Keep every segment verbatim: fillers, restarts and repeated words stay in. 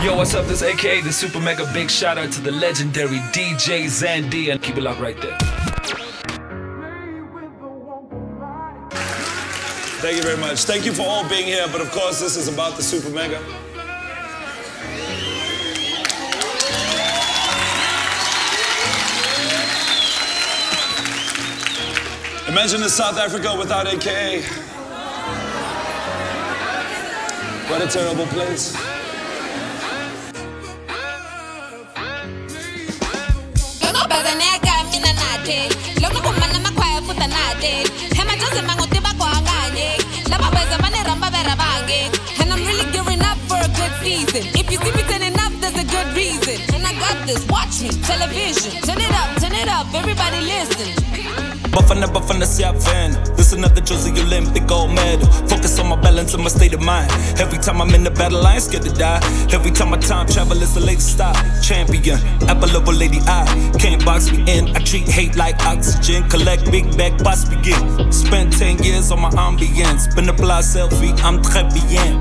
Yo, what's up? This A K A the Super Mega. Big shout out to the legendary D J Zandy, and keep it locked right there. Thank you very much. Thank you for all being here, but of course this is about the Super Mega. Imagine this South Africa without A K A. What a terrible place. And I'm really gearing up for a good season. If you see me turning up, there's a good reason. And I got this, watch me, television. Turn it up, turn it up, everybody listen. Bafana bafana siyaven. This another Josie Olympic gold medal. Focus on my balance and my state of mind. Every time I'm in the battle, I ain't scared to die. Every time my time travel is the latest stop. Champion, apple of a lady eye. Can't box me in, I treat hate like oxygen. Collect big bag, boss begin. Spent ten years on my ambience. Been a blind selfie, I'm très bien.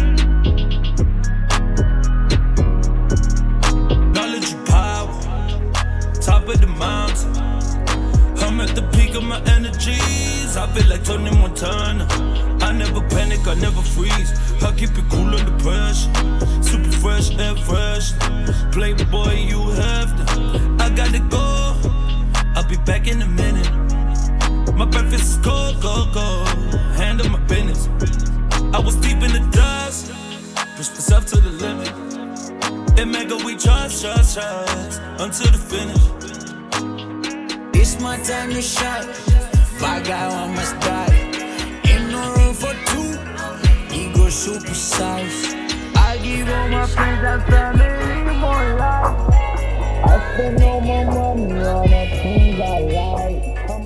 Knowledge of power, top of the mountain. I'm at the peak of my energies. I feel like Tony Montana. I never panic, I never freeze. I keep it cool under pressure. Super fresh, air fresh. Playboy, you have to. I gotta go. I'll be back in a minute. My breakfast is cold, cold, cold. Handle my business. I was deep in the dust. Push myself to the limit. And mega, we trust, trust, trust. Until the finish. It's my time to shine. Fly guy on my style. Ain't no room for two. Ego super size. I give all my friends and family more life. I spend all my money on the things I like.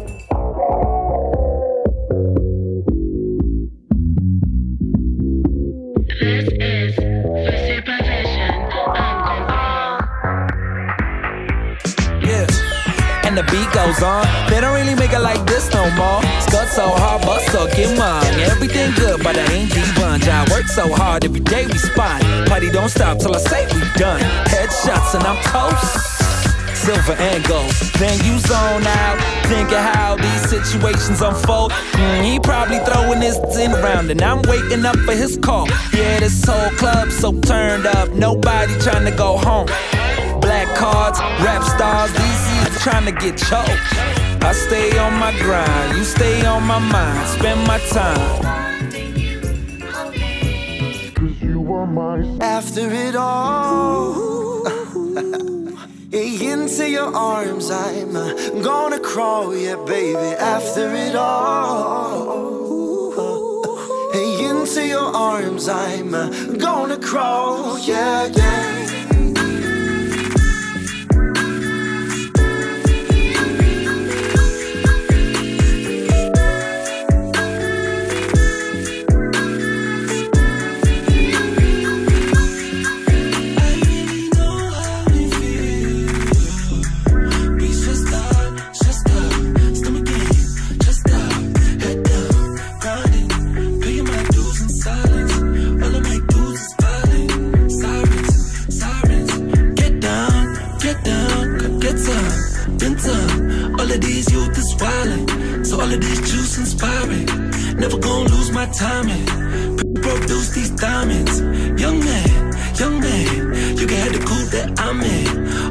This is for supervision and control. Yeah. And the beat goes on. They don't really make it like this no more. Scut so hard, but so get mine. Everything good, but I ain't D-Bunch. I work so hard every day we spot. Party don't stop till I say we done. Headshots and I'm toast. Silver and gold. Then you zone out, thinking how these situations unfold. Mm, he probably throwing his tin around, and I'm waking up for his call. Yeah, this whole club so turned up. Nobody trying to go home. Black cards, rap stars, these is trying to get choked. I stay on my grind, you stay on my mind, spend my time. Cause you are mine. After it all, into your arms I'm gonna crawl, yeah baby. After it all, into your arms I'm gonna crawl, yeah, yeah. Never gonna lose my timing. Produce these diamonds. Young man, young man, you can have the coupe that I'm in.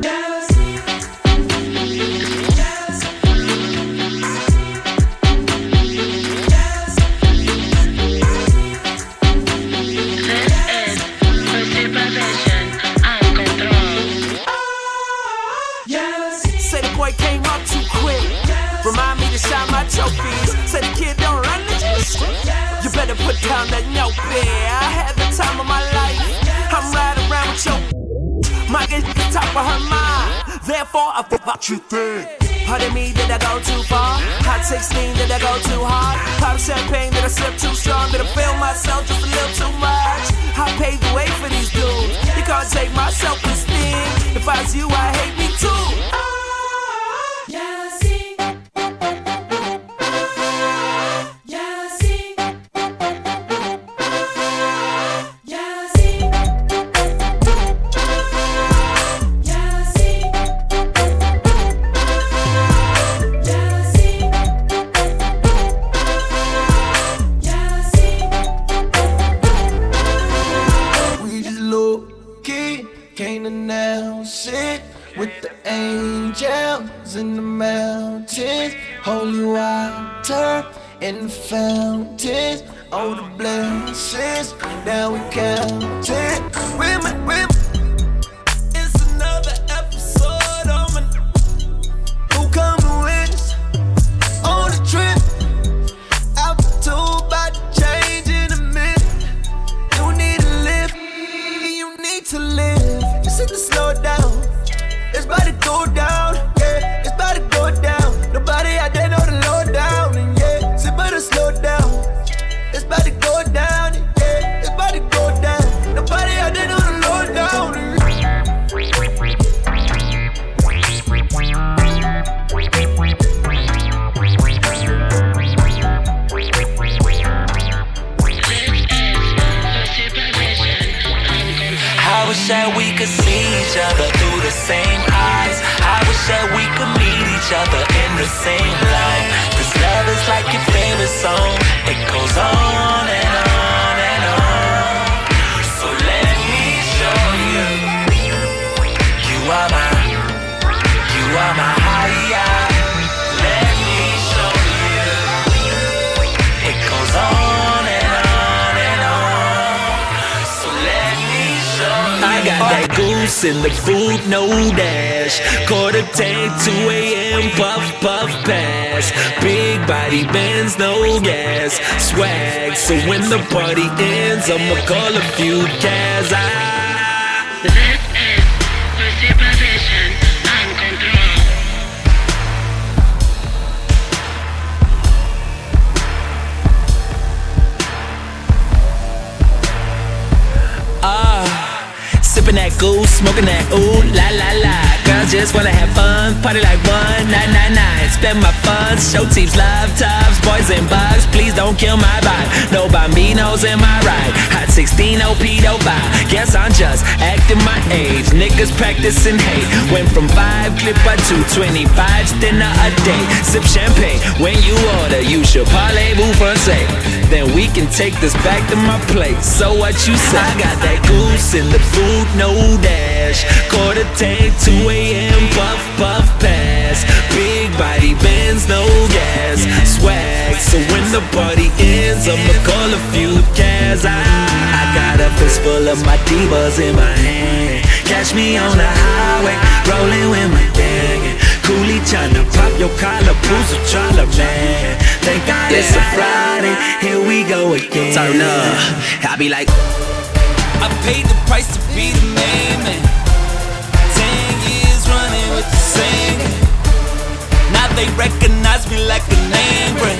Say the boy came up too quick. Remind me to shine my trophies. Say the kid don't run the street. You better put down that notepad. I had the time of my life. I'm riding around with your my get the top of her mind. Therefore, I fuck what you think. Pardon me, did I go too far? Hot sixteen, did I go too hard? Pop champagne, did I sip too strong? Did I feel myself just a little too much? I paved the way for these dudes. You can't take my self-esteem. If I was you, I hate me too. rivers in the mountains, holy water in the fountains. All the blessings, now we count it. Women, women. It's another episode of my Who Come to Witness on the trip. Out the tube, about to change in a minute. You need to live, you need to live. Just hit the slow down. It's about to go down, yeah. It's about to go down. Nobody out there know the low down, and yeah. So better slow down. It's about to go down, yeah. It's about to go down. Nobody out there know the low down. I wish that we could see each other through the same eyes. I wish that we could meet each other in the same light. This love is like your favorite song. It goes on and on and on. So let me show you. You are my, you are my higher. Let me show you. It goes on and on and on. So let me show you. I got that goose in the boot, no dash. Quarter tank, two a.m. puff, puff, pass. Big body Benz, no gas. Swag, so when the party ends, I'ma call a few cats. I This is for supervision and control. Sipping that goose, smoking that ooh la la la. Girls just wanna have fun, party like one nine nine nine. Spend my funds, show teams, love tubs, boys and bugs. Please don't kill my vibe. No bambinos in my ride. Hot sixteen, O P, no vibe. Guess I'm just acting my age. Niggas practicing hate. Went from five clip by two twenty-five dinner a day. Sip champagne when you order. You should parlez-vous français. Then we can take this back to my place. So what you say? I got that goose in the boot, no dash. Quarter tank, two a.m. puff, puff, pass. Big body Benz, no gas. Swag, so when the party ends, I'ma call a few cats. I, I got a fist full of my divas in my hand. Catch me on the highway, rolling with my gang. Coolie tryna pop your collar, pools a tryna man. Thank God it's a Friday, here we go again. Turn up, I be like, I paid the price to be the main man. Ten years running with the same. Now they recognize me like a name brand.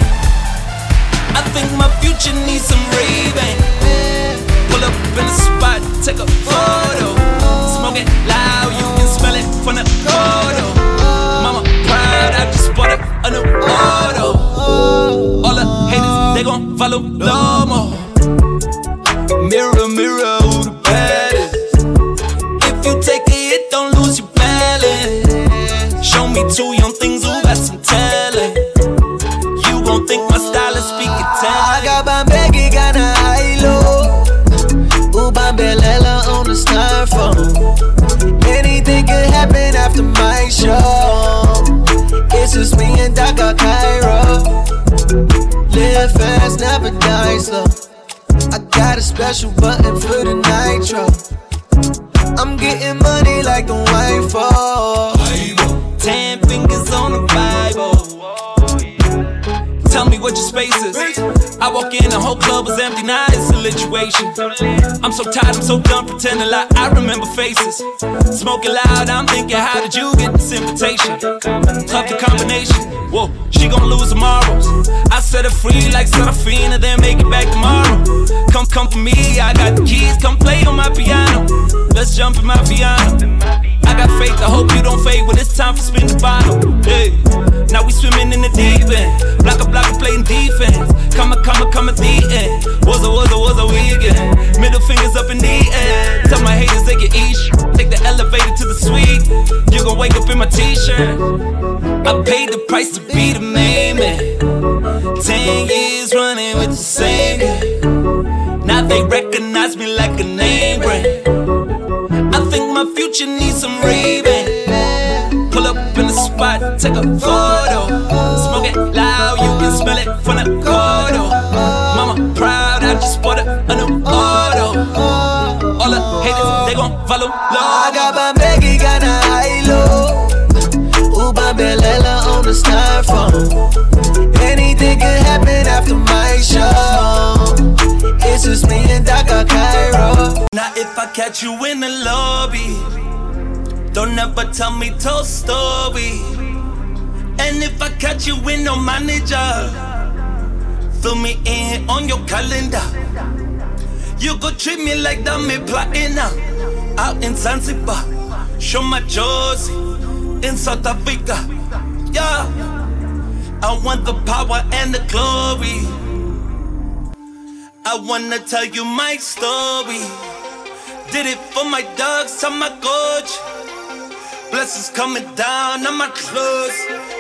I think my future needs some Ray-Ban. Pull up in the spot, take a photo. Smoke it loud, you can smell it from the photo. Mama proud, I just bought her a new auto. All the haters, they gon' follow Lomo. Mirror, mirror, who the baddest? If you take a hit, don't lose your balance. Show me two young things who got some talent. You gon' think my style is speaking Italian. I got Bambegi, got a high-low. Ooh, Bambelela on the styrofoam. Anything can happen after my show. It's just me and Dhaka Cairo. Live fast, never die slow. I got a special button for the nitro. I'm getting money like the white fall. Ten fingers on the Bible. Tell me what your space is. I walk in, the whole club was empty, now it's a lituation. I'm so tired, I'm so done pretending like I remember faces. Smoking loud, I'm thinking, how did you get this invitation? Tough the combination, whoa, she gon' lose tomorrow. I set her free like Serafina, then make it back tomorrow. Come, come for me, I got the keys, come play on my piano. Let's jump in my piano. I got faith, I hope you don't fade when it's time for spin the bottle. Hey, now we swimming in the deep end. Block a block, playing defense. Come a, come a, come a, the end. Was a, was a, was a weekend. Middle fingers up in the air. Tell my haters they can eat sh- Take the elevator to the suite. You gon' wake up in my t-shirt. I paid the price to be the main man. Ten years running with the same guy. Now they recognize me like a name brand. I think my future needs some Ray-Ban. Pull up in the spot, take like a photo. Smoke it loud, you can smell it from the corridor. Mama proud, I just bought her a new auto. All the haters, they gon' follow low. I got my Maggie, got a high-low. Ubabelela on the styrofoam. Anything can happen after my show. It's just me and Daka Cairo. Now if I catch you in the lobby, don't ever tell me told story. And if I catch you with no manager, fill me in on your calendar. You go treat me like that, me plotting now. Out in Zanzibar, show my Josie in South Africa. Yeah, I want the power and the glory. I wanna tell you my story. Did it for my dogs, tell my coach. Blessings coming down on my clothes.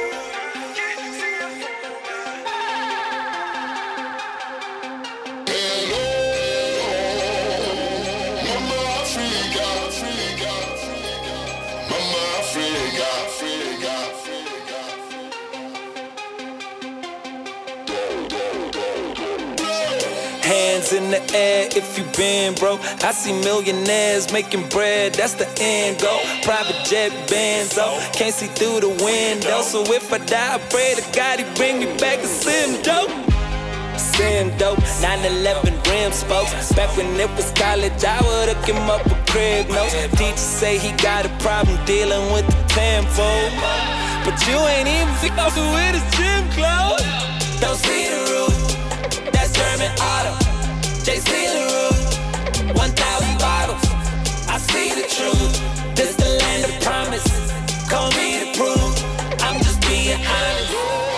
Hands in the air if you been broke. I see millionaires making bread, that's the end goal. Private jet Benzo, can't see through the window. So if I die, I pray to God he bring me back to sim dope. Sim dope, nine eleven rim spokes. Back when it was college, I would hook him up with crib notes. Teacher say he got a problem dealing with the tenfold. But you ain't even fit off with his gym clothes. Don't see the roof. That's German auto, J C LaRue, one thousand bottles, I see the truth, this the land of promise, call me to prove, I'm just being honest.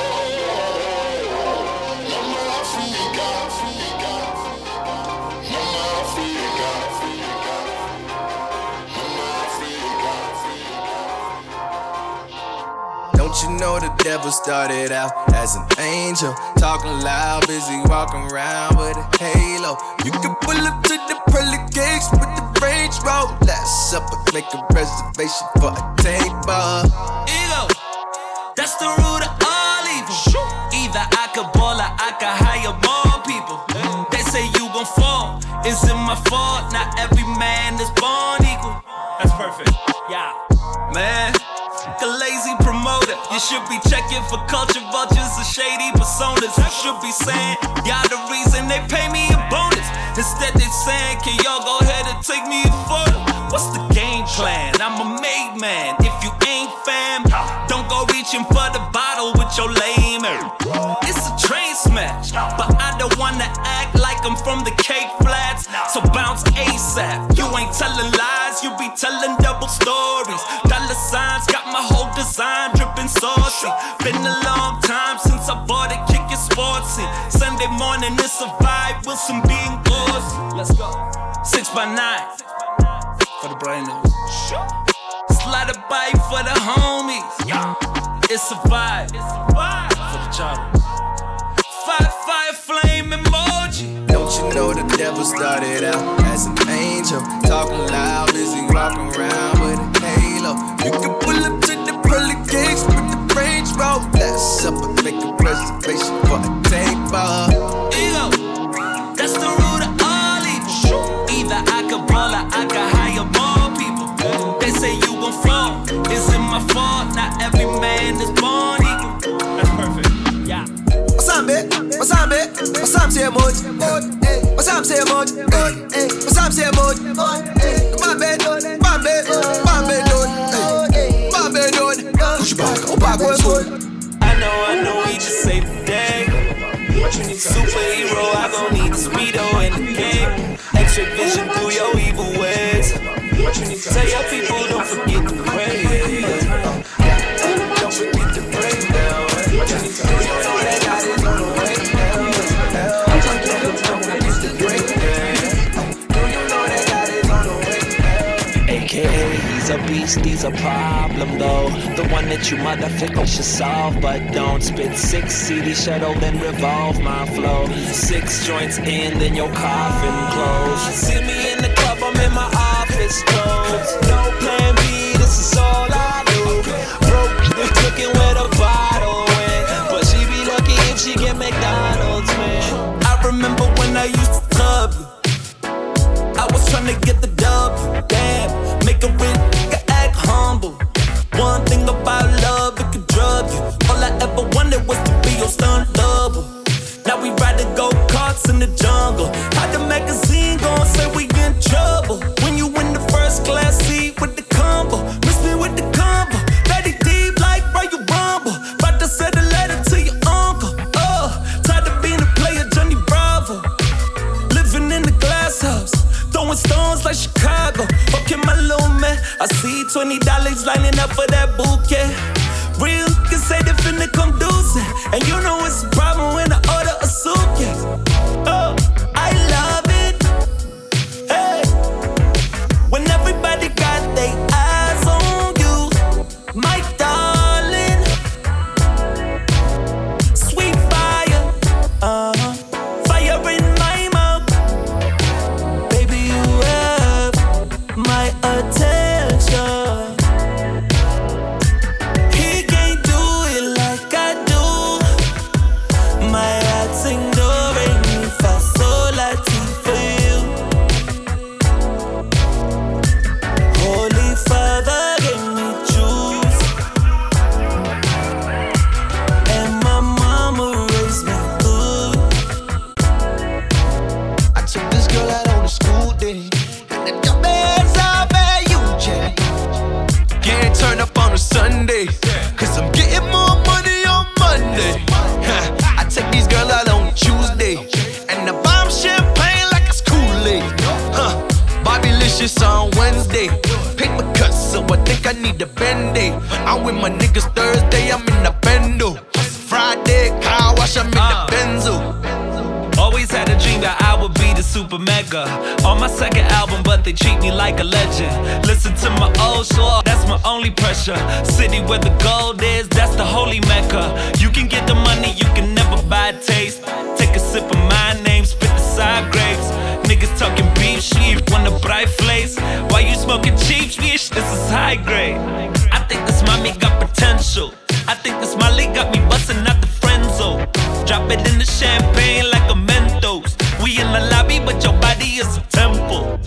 Don't you know the devil started out as an angel, talking loud, busy walking around with a halo. You can pull up to the pearly gates with the Range Road. Last supper, make a reservation for a table. Ego, that's the root of all evil. Either I could ball or I could hire more people. They say you gon' fall, it's in my fault. Not every man is born equal. That's perfect, yeah. Man, a lazy promoter. You should be checking for culture vultures and shady personas. You should be saying, y'all the reason they pay me a bonus. Instead they saying, can y'all go ahead and take me a photo? What's the game plan? I'm a made man. If you ain't fam, don't go reaching for the bottle with your lame air. It's a train smash, but I don't wanna act like I'm from the Cape Flats. So bounce ASAP. You ain't telling lies, you be telling double stories. Dollar signs got my whole design dripping saucy. Been a long time since I bought it, kick your sports in. Sunday morning it's a vibe, Wilson being goes. Let's go. Six by nine for the brand new. Slide a bike for the homies. It's a vibe for the job. Fire, fire, flame emoji. Don't you know the devil started out as an angel, talking loud, busy walking around with a halo. You can pull up to the pearly gates with the Range Road. Last supper, make a reservation for a table. Ego, that's the root of all evil. Either I could ball or I could hire more people. They say you gon' fall, it's in my fault. Not every man is born equal. That's perfect, yeah. What's up, man? What's up, man? What's up, say mood? What's up, say mood? What's up, say mood? Bambe, bambe, bambe, dude. Bambe, dude. Push it back, oh back, where's good? I know, I know, we just saved the day. Superhero, I gon' need the speedo in the game. X-ray vision through your evil ways. Tell your people, don't forget to pray. Don't forget to pray now. You know that God is on the way now. Don't forget to pray now. Do you know that God is on the way now? A K A he's a beast, he's a problem though. The one that you motherfuckers should solve, but don't spit six C D shuttle, then revolve my flow. Six joints in, then your coffin close. See me in the club, I'm in my office clothes. No plan B, this is all I do. Broke, looking where the she get McDonald's, man. I remember when I used to club you. I was tryna get the W, damn. Make a rich nigga act humble. One thing about love, it can drug you. All I ever wanted was to be your stunt double. Now we riding go-karts in the jungle. How the magazine gon' say we in trouble? When you in the first class seat with the combo. Miss me with the combo. Daddy deep like bro, you rumble. About to send a letter to your uncle. Oh, tired of being a player, Johnny Bravo. Living in the glass house. Throwing stones like Chicago. Okay, my little man. I see twenty dollars lining up for that bouquet. Real niggas say they finna come deucing. And you know it's a problem when I order a suitcase. Oh, I love it. Hey, when everybody got their eyes on you, my darling. Sweet fire, uh-huh. Fire in my mouth. Baby, you have my attention. Sunday, cause I'm getting more money on Monday. Huh, I take these girls out on Tuesday, and I buy them champagne like it's Kool-Aid. Huh, Bobbylicious on Wednesday. Paper cuts, so I think I need a band-aid. I'm with my niggas Thursday, I'm in the bendo. Friday, car wash, I'm in uh. the Benzo. Always had a dream that I would be the super mega. On my second album, but they treat me like a legend. Listen to my old show, that's my only pressure. City where the gold is, that's the holy mecca. You can get the money, you can never buy a taste. Take a sip of my name, spit the side grapes. Niggas talking beef shit, want a bright place. Why you smoking cheap shit? This is high grade. I think this mommy got potential. I think this Molly got me busting out the friend zone. Drop it in the champagne like a Mentos. We in the lobby, but your body is a temple.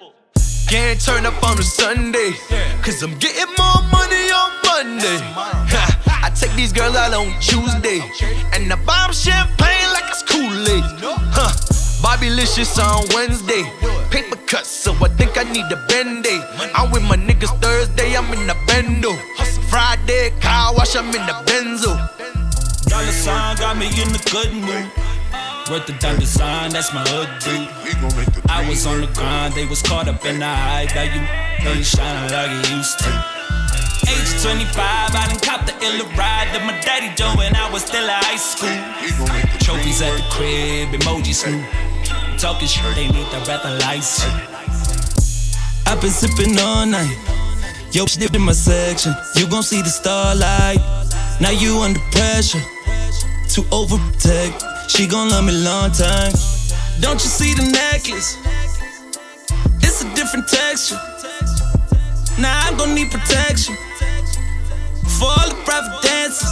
Can't turn up on a Sunday, cause I'm getting more money on Monday. Ha, I take these girls out on Tuesday, and I buy them champagne like it's Kool-Aid. Huh, Bobbylicious on Wednesday. Paper cuts, so I think I need a band-aid. I'm with my niggas Thursday, I'm in the bendo. Friday, car wash, I'm in the Benzo. Dollar sign got me in a good mood. Worth the dollar sign, that's my hood dude. I was on the grind, they was caught up in the high value. Ain't shining like it used to. Age twenty-five, I done copped the illa ride that my daddy Joe when I was still at high school. Trophies at the crib, emoji snoop. Talking shit, they need the breathalyzer. I've been sipping all night. Yo, shit in my section. You gon' see the starlight. Now you under pressure to overprotect. She gon' love me long time. Don't you see the necklace? It's a different texture. Now I'm gon' need protection for all the private dances.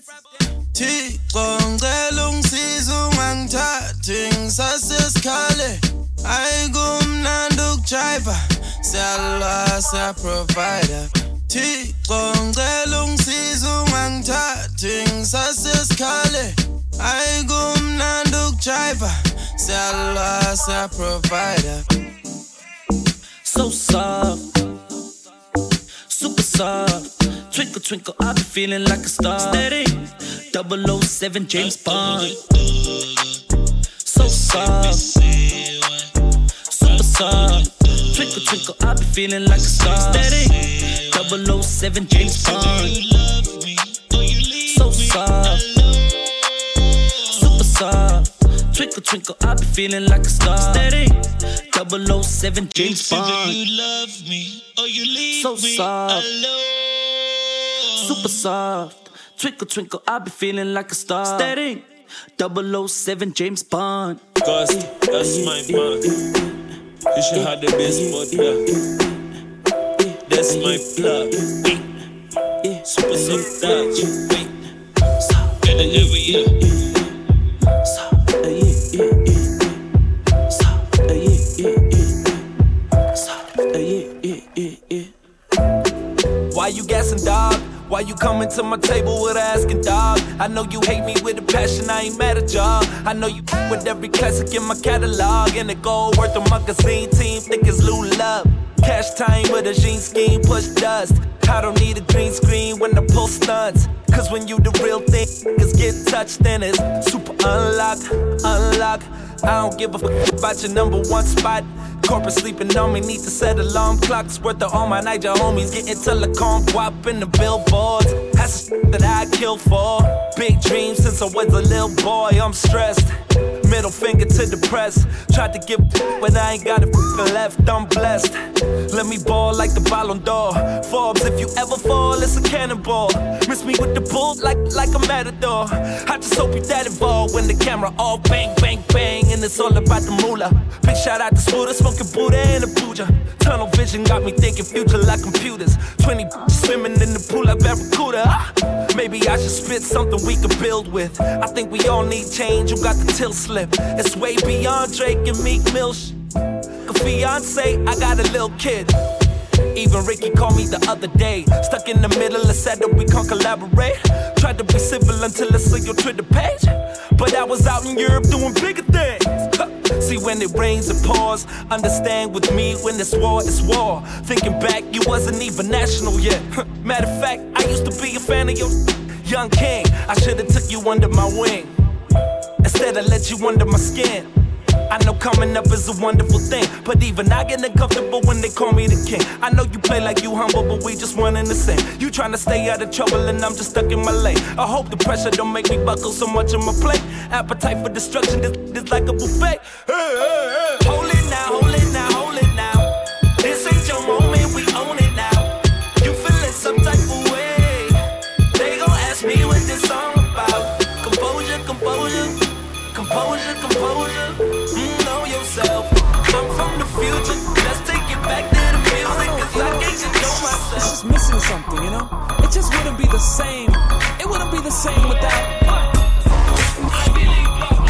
Ngicela ungisiza ungangithathi ngisasesikhale ayigumnandi ukujiva siyalwa siyaprovider Thixo ngicela ungisiza ungangithathi ngisasesikhale ayigumnandi ukujiva siyalwa siyaprovider So soft, super soft. Twinkle, twinkle, I be feeling like a star. Steady, double oh seven James Bond. So soft, super soft. Twinkle, twinkle, I be feeling like a star. Steady, double oh seven James Bond. So soft, super soft. Twinkle, twinkle, I be feeling like a star. Steady, double oh seven James Bond. You love me or you leave so me soft. alone. Super soft, twinkle twinkle, I be feeling like a star. Steady, double oh seven James Bond. Cause that's my man. You should have the best, but yeah, that's my plug. Super soft touch. Better every year. to my table with an asking dog. I know you hate me with a passion, I ain't mad at y'all. I know you with every classic in my catalog. And the gold worth a magazine team, think it's Lou Love. Cash time with a jean scheme, push dust. I don't need a green screen when I pull stunts. Cause when you the real thing, niggas get touched, then it's super unlock, unlock. I don't give a fuck about your number one spot. Corporate sleeping on me, need to set alarm clocks. Worth of all my Niger homies, getting telecom guap in the billboards. That's the shit that I kill for. Big dreams since I was a little boy, I'm stressed. Middle finger to the press. Tried to give but I ain't got a left, I'm blessed. Let me ball like the Ballon d'Or. Forbes, if you ever fall, it's a cannonball. Miss me with the bull like, like a matador. I just hope you that involved when the camera all bang, bang, bang. And it's all about the moolah. Big shout out to Spuda, smoking Buddha and a Puja. Tunnel vision got me thinking future like computers. twenty swimming in the pool like Barracuda. Maybe I should spit something we could build with. I think we all need change, you got the till slip. It's way beyond Drake and Meek Mill sh- Cause fiance, I got a little kid. Even Ricky called me the other day. Stuck in the middle and said that we can't collaborate. Tried to be civil until I saw your Twitter page. But I was out in Europe doing bigger things. See when it rains it pours. Understand with me when it's war, it's war. Thinking back, you wasn't even national yet. Matter of fact, I used to be a fan of your Young King. I should've took you under my wing. Instead I let you under my skin. I know coming up is a wonderful thing, but even I get uncomfortable when they call me the king. I know you play like you humble, but we just one and the same. You tryna stay out of trouble and I'm just stuck in my lane. I hope the pressure don't make me buckle so much on my plate. Appetite for destruction, this, this like a buffet. Hey, hey, hey. Hold it now, hold it now, hold it now. This ain't your moment, we own it now. You feeling some type of way. They gon' ask me what this song about. Composure, composure, composure, composure. Mm, know yourself. I'm from the future. Let's take it back to the music, cause I can't control myself. It's just missing something, you know? It just wouldn't be the same. It wouldn't be the same without. I believe.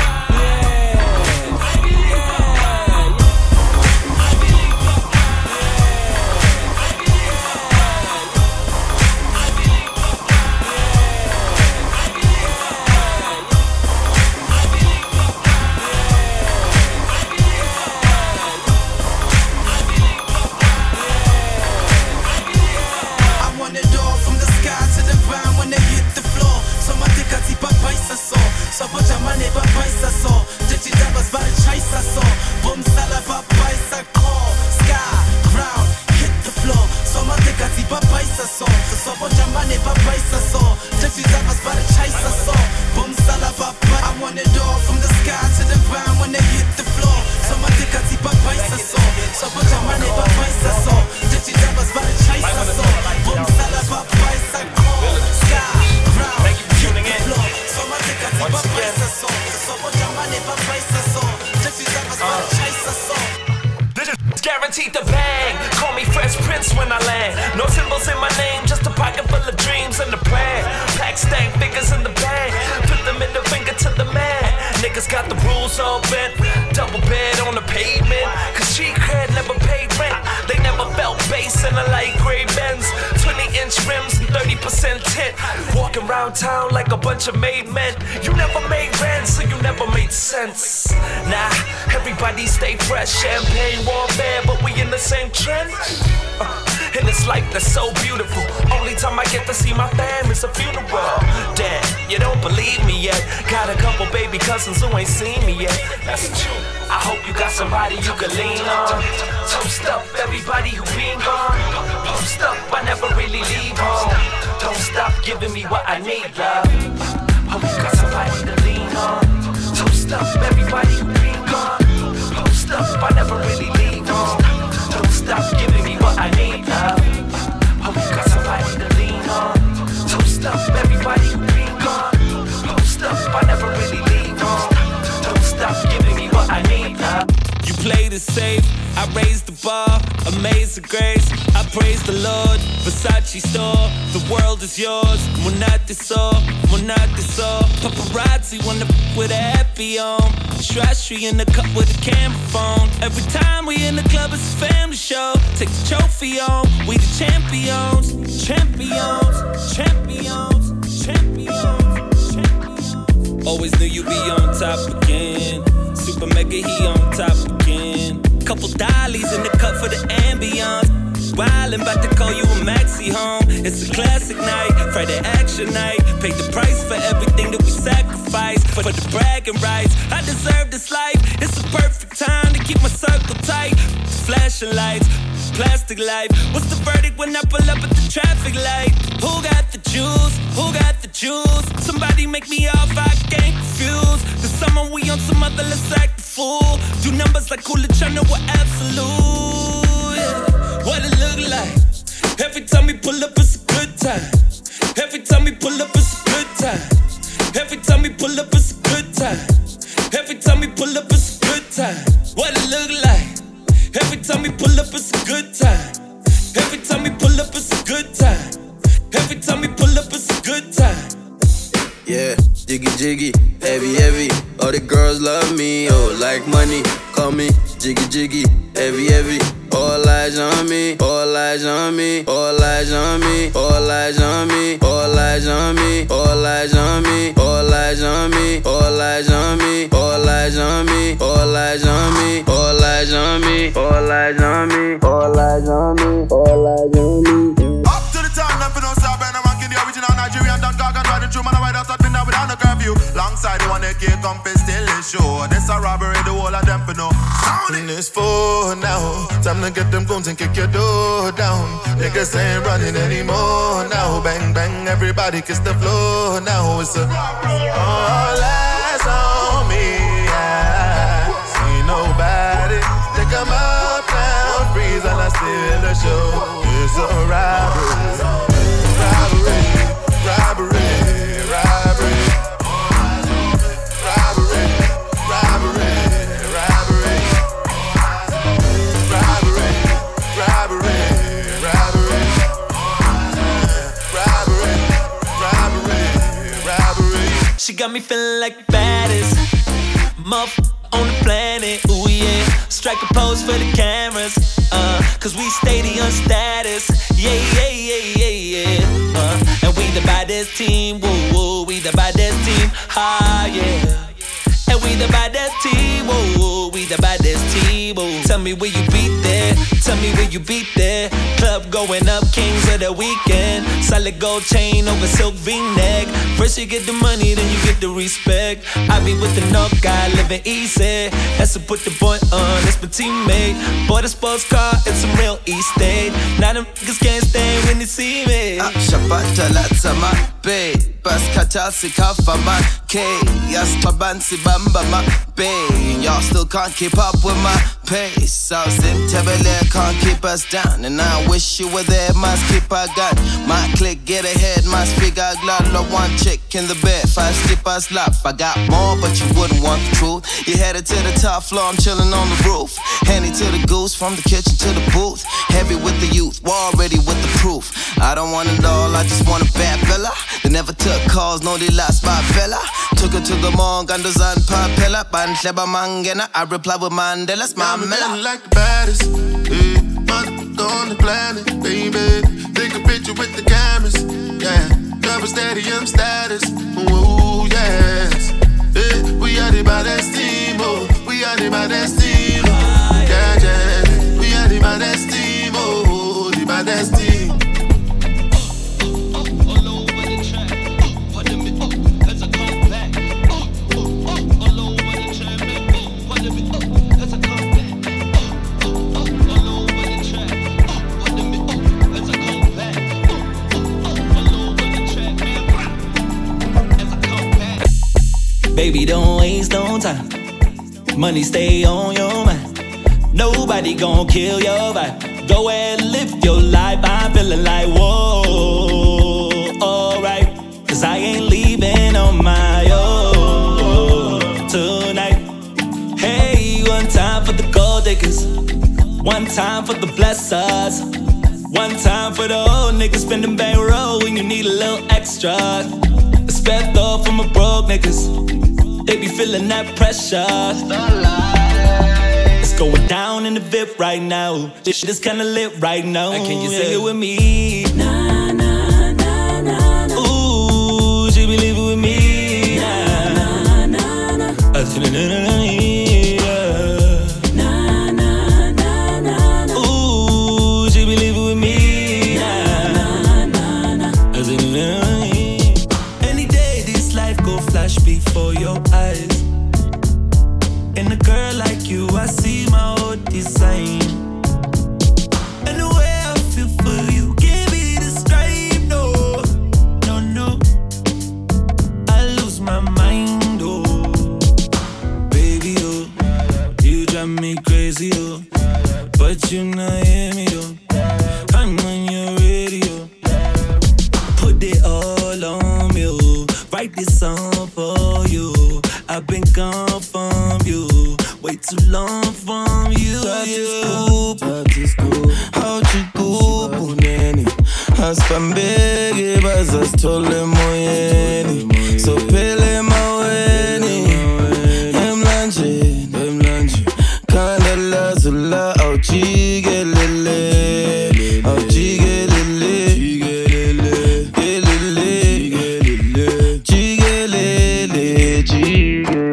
Guaranteed to bang. Call me Fresh Prince when I land. No symbols in my name, just a pocket full of dreams and a plan. Pack stank figures in the bag. Put the middle finger to the man. Niggas got the rules all bent. Double bed on the pavement. Cause street cred never paid rent. They never felt bass in a light gray Benz. twenty inch rims and thirty percent tint. Walking around town like a bunch of made men. You never made rent, so you never made sense. Nah, everybody stay fresh. Champagne warfare, but we in the same trench. Uh, and it's life that's so beautiful. Only time I get to see my fam is a funeral. Damn, you don't believe me yet. Got a couple baby cousins who ain't seen me yet. That's true. I hope you got somebody you can lean on. Toast up everybody who been gone. Post up, I never really leave home. Don't stop giving me what I need, love. Hope you got somebody to lean on. Toast up everybody who been gone. Post up, I never really leave home. Don't stop giving me what I need, love. Hope you got somebody to lean on. Toast up everybody who been gone. Post up, I never really leave home. Don't stop giving me what I need, love. You played it safe, I raise the bar, amazing grace. I praise the Lord, Versace store. The world is yours, monate so, monate so. Paparazzi wanna f with a happy on. Trashy in the cup with a camera phone. Every time we in the club, it's a family show. Take the trophy on, we the champions, champions, champions, champions, champions. Always knew you'd be on top again. Super mega, he on top again. Couple dollies in the cup for the ambiance. Wildin', bout to call you a maxi home. It's a classic night, Friday action night. Paid the price for everything that we sacrificed. For, for the bragging rights, I deserve this life. It's a perfect time to keep my circle tight. Flashing lights, plastic life. What's the verdict when I pull up at the traffic light? Who got the juice? Who got the juice? Somebody make me off, I can't confuse. The summer we on some other, let's act the fool. Do numbers like Coolidge, China, we're absolute. Yeah. What it look like? Every time we pull up, it's a good time. Every time we pull up, it's a good time. Every time we pull up, it's a good time. Every time we pull up, it's a good time. What it look like? Every time we pull up, it's a good time. Every time we pull up, it's a good time. Every time we pull up, it's a good time. Yeah, jiggy jiggy, heavy heavy. All the girls love me, oh like money. Call me jiggy jiggy, heavy heavy. All eyes on me, all eyes on me, all eyes on me, all eyes on me, all eyes on me, all eyes on me, all eyes on me, all eyes on me, all eyes on me, all eyes on me, all eyes on me, all eyes on me, all eyes on me, all eyes on me. Up to the time, nothing no stop, and I'm rocking the original Nigerian Don Gaga riding through, man, I ride out at midnight without no curfew. Longside the one that can't come still is sure. This a robbery, the whole of them for no. Sounding is for now. Time to get them guns and kick your door down. Niggas ain't running anymore now. Bang bang, everybody kiss the floor now. It's a all eyes on me. I see nobody. They come up now, freeze and I steal the show. It's a robbery, robbery, robbery, robbery, robbery, robbery, robbery, robbery, robbery, robbery, robbery, robbery, robbery. She got me feeling like the baddest muff on the planet, ooh yeah. Strike a pose for the cameras, uh, cause we stadium status, yeah, yeah, yeah, yeah, yeah, uh, and we the baddest team, woo, woo, we the baddest team, ah, yeah. And we the baddest team, woo, woo, we the baddest team, woo. Tell me where you beat there, tell me where you beat there. Club going up, kings of the weekend. Solid gold chain over silk V-neck. First you get the money, then you get the respect. I be with the knock guy, living easy. That's to put the boy on, that's my teammate. Bought a sports car, it's some real estate. Now them niggas can't stand when they see me. Shabata lata ma be, bas katasi kafa ma ke, yas tabansi bamba ma be. Y'all still can't keep up with my pace. South Tebele can't keep us down, and I wish you were there. Must keep our gun. My click get ahead, my speak out loud. No one chick in the bed, five skip us laugh. I got more, but you wouldn't want the truth. You headed to the top floor, I'm chilling on the roof. Handy to the goose, from the kitchen to the booth. Heavy with the youth, war ready with the proof. I don't want it all, I just want a bad fella. They never took calls, no they lost my fella. Took her to the mall, Gandazan Papella, Bantleba Mangena. I reply with Mandela's my I'm like the baddest, yeah, motherfucker on the planet, baby. Take a picture with the cameras, yeah. Cover stadium status, ooh, yes. Yeah, we are the baddest team, oh. We are the baddest team, oh. Yeah, yeah. We are the baddest team, oh. The baddest team. Baby, don't waste no time. Money stay on your mind. Nobody gon' kill your vibe. Go ahead and live your life. I'm feeling like whoa, alright. Cause I ain't leaving on my own tonight. Hey, one time for the gold diggers. make her spend them bankroll when you need a little extra. I spent though from a broke niggas. They be feeling that pressure. It's going down in the V I P right now. This shit is kinda lit right now. And can you say say it with me? Nah, nah, nah, nah, nah. Ooh, she be living with me. Nah, nah, nah, nah, nah. I said, nah, nah, nah, yeah. Nah, nah, nah, nah, nah. Ooh, she be living with me. Nah, nah, nah, nah. I said, nah, nah, yeah. Any day this life go flash before your eyes. And a girl like you, I see my old design. And the way I feel for you can't be described, no, no, no. I lose my mind, oh, baby, oh. You drive me crazy, oh, but you not hear me, though. I'm on your radio. Put it all on me, oh. Write this song for you. I've been gone from you, way too long from you. Hauchikubu neni Haspambege bazas tole moyeni So pele maweni Emlanje, emlanje Kanda la zula au chigelele Au chigelele Chigelele Chigelele Chigelele Chigelele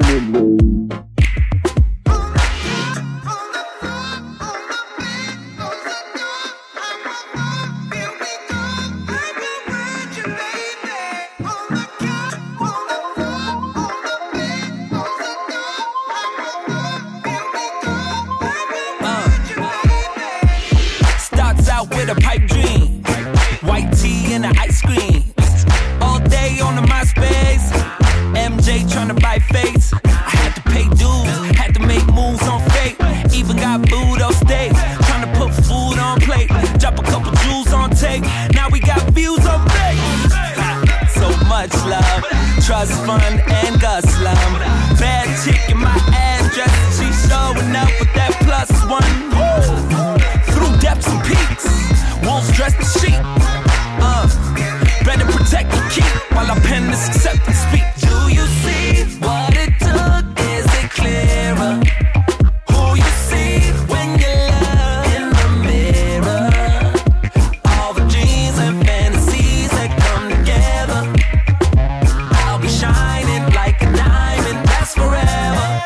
with a pipe dream, white tea and an ice cream. All day on the MySpace, M J tryna buy face. I had to pay dues, had to make moves on fate. Even got booed on stage, tryna put food on plate. Drop a couple jewels on tape, now we got views on fake. So much love, trust fund and Gus Slum. Bad chick in my address, she showing up with that plus one. Through depths and peaks, wolves dress the sheep. Uh, better protect and keep while I pen this acceptance speech. Do you see what it took? Is it clearer? Who you see when you look in the mirror? All the dreams and fantasies that come together. I'll be shining like a diamond, that's forever.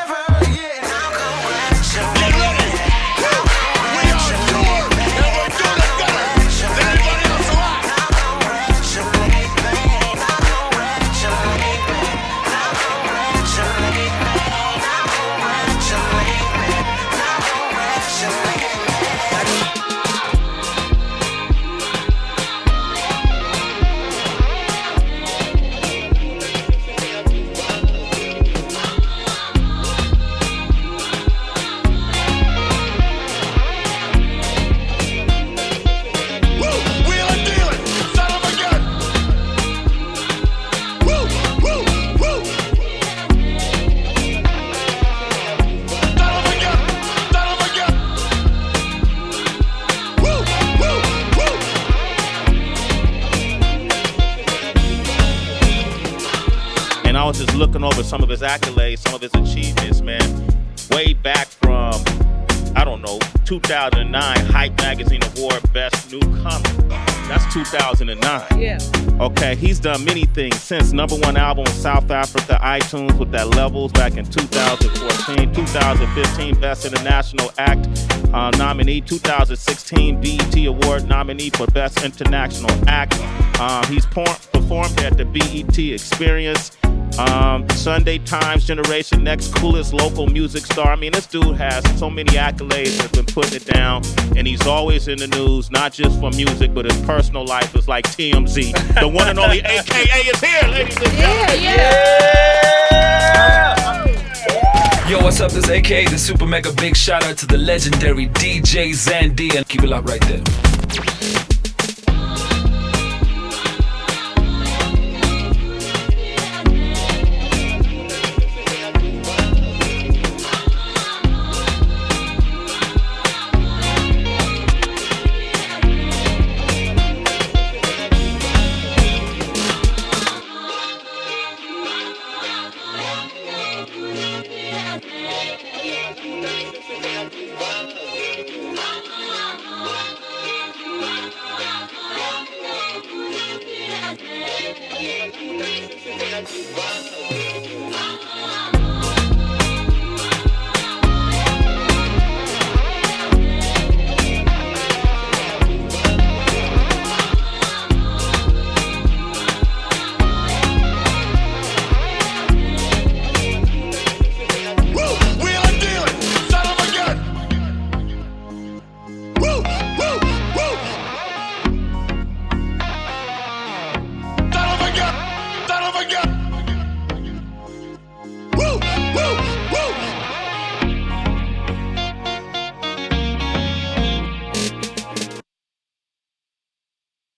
Looking over some of his accolades, some of his achievements, man. Way back from, I don't know, two thousand nine, Hype Magazine Award Best Newcomer. That's two thousand nine. Yeah. Okay, he's done many things since. Number one album in South Africa, iTunes with that Levels back in two thousand fourteen. two thousand fifteen Best International Act uh, nominee. two thousand sixteen B E T Award nominee for Best International Act. Um, he's por- performed at the B E T Experience. Um, Sunday Times Generation Next Coolest Local Music Star. I mean, this dude has so many accolades, has been putting it down, and he's always in the news, not just for music, but his personal life is like T M Z. The one and only A K A is here, ladies and gentlemen. Yeah, yeah. Yo, what's up? This is A K A the Super Mega. Big shout out to the legendary D J Zandy, and keep it locked right there.